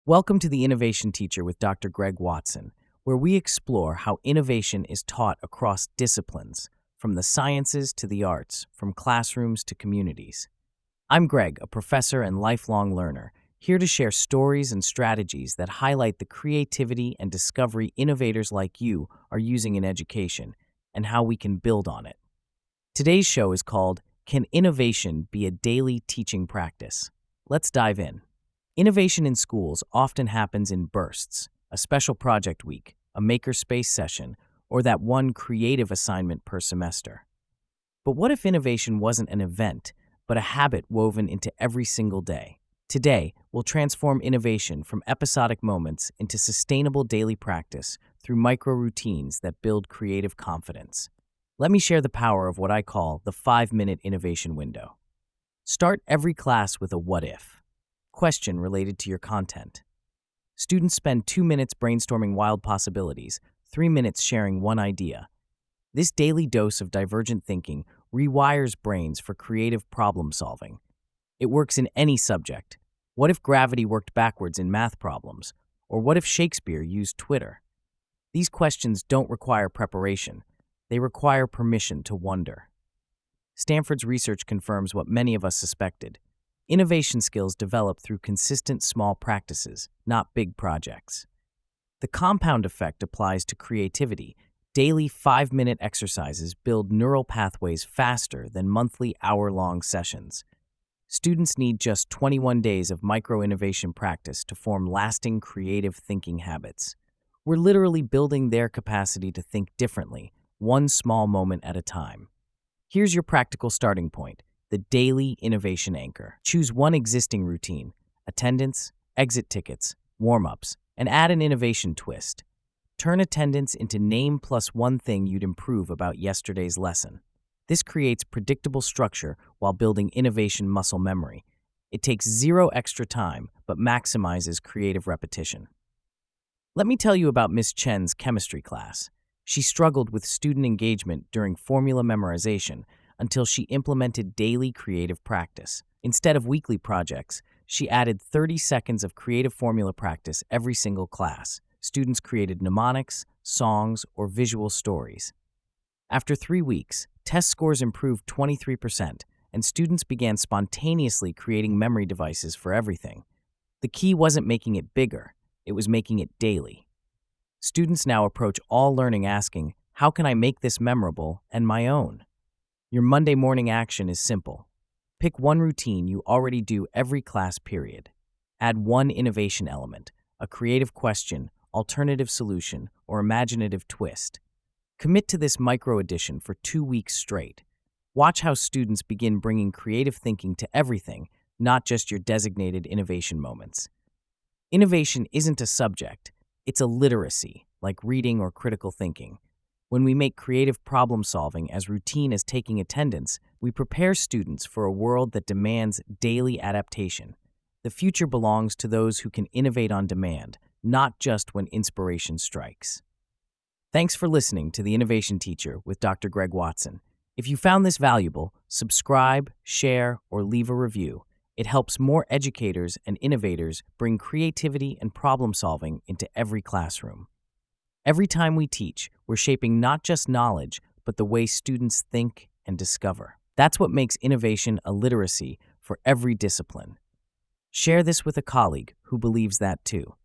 Welcome to the Innovation Teacher with Dr. Greg Watson, where we explore how innovation is taught across disciplines, from the sciences to the arts, from classrooms to communities. I'm Greg, a professor and lifelong learner, here to share stories and strategies that highlight the creativity and discovery innovators like you are using in education and how we can build on it. Today's show is called Can Innovation Be a Daily Teaching Practice? Let's dive in. Innovation in schools often happens in bursts, a special project week, a makerspace session, or that one creative assignment per semester. But what if innovation wasn't an event, but a habit woven into every single day? Today, we'll transform innovation from episodic moments into sustainable daily practice through micro routines that build creative confidence. Let me share the power of what I call the 5-minute innovation window. Start every class with a what if question related to your content. Students spend 2 minutes brainstorming wild possibilities, 3 minutes sharing one idea. This daily dose of divergent thinking rewires brains for creative problem solving. It works in any subject. What if gravity worked backwards in math problems? Or what if Shakespeare used Twitter? These questions don't require preparation. They require permission to wonder. Stanford's research confirms what many of us suspected. Innovation skills develop through consistent small practices, not big projects. The compound effect applies to creativity. Daily 5-minute exercises build neural pathways faster than monthly hour-long sessions. Students need just 21 days of micro-innovation practice to form lasting creative thinking habits. We're literally building their capacity to think differently, one small moment at a time. Here's your practical starting point. The daily innovation anchor. Choose one existing routine, attendance, exit tickets, warm-ups, and add an innovation twist. Turn attendance into name plus one thing you'd improve about yesterday's lesson. This creates predictable structure while building innovation muscle memory. It takes zero extra time, but maximizes creative repetition. Let me tell you about Miss Chen's chemistry class. She struggled with student engagement during formula memorization, until she implemented daily creative practice. Instead of weekly projects, she added 30 seconds of creative formula practice every single class. Students created mnemonics, songs, or visual stories. After 3 weeks, test scores improved 23%, and students began spontaneously creating memory devices for everything. The key wasn't making it bigger, it was making it daily. Students now approach all learning asking, how can I make this memorable and my own? Your Monday morning action is simple. Pick one routine you already do every class period. Add one innovation element, a creative question, alternative solution, or imaginative twist. Commit to this micro addition for 2 weeks straight. Watch how students begin bringing creative thinking to everything, not just your designated innovation moments. Innovation isn't a subject, it's a literacy, like reading or critical thinking. When we make creative problem solving as routine as taking attendance, we prepare students for a world that demands daily adaptation. The future belongs to those who can innovate on demand, not just when inspiration strikes. Thanks for listening to The Innovation Teacher with Dr. Greg Watson. If you found this valuable, subscribe, share, or leave a review. It helps more educators and innovators bring creativity and problem solving into every classroom. Every time we teach, we're shaping not just knowledge, but the way students think and discover. That's what makes innovation a literacy for every discipline. Share this with a colleague who believes that too.